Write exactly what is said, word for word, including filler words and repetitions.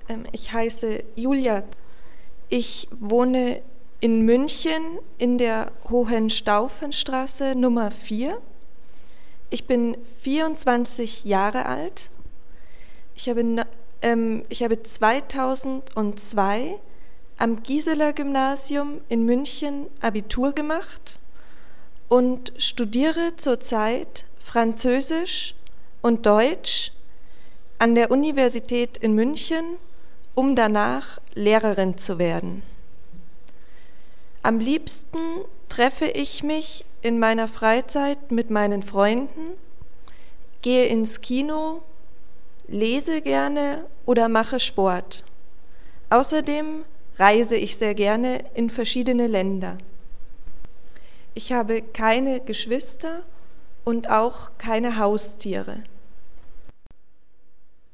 Ähm, ich heiße Julia. Ich wohne in München in der Hohenstaufenstraße Nummer vier. Ich bin vierundzwanzig Jahre alt. Ich habe, ähm, ich habe zweitausendzwei am Gieseler Gymnasium in München Abitur gemacht und studiere zurzeit Französisch und Deutsch an der Universität in München, um danach Lehrerin zu werden. Am liebsten treffe ich mich in meiner Freizeit mit meinen Freunden, gehe ins Kino, lese gerne oder mache Sport. Außerdem reise ich sehr gerne in verschiedene Länder. Ich habe keine Geschwister und auch keine Haustiere.